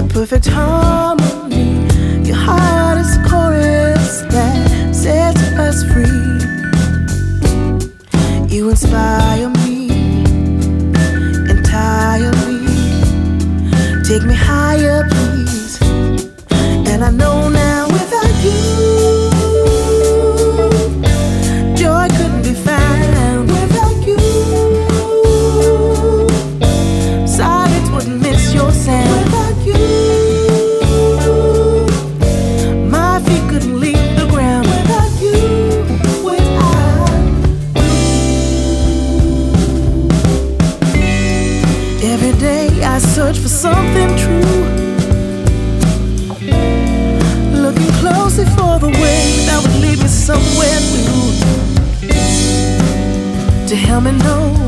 perfect harmony. Your heart is the chorus that sets us free. You inspire me entirely. Take me higher, please. And I know now without you, joy couldn't be found. Without you, silence wouldn't miss your sound. Without you, my feet couldn't leave the ground. Without you, every day I search for something true, looking closely for the way that would lead me somewhere new, to help me know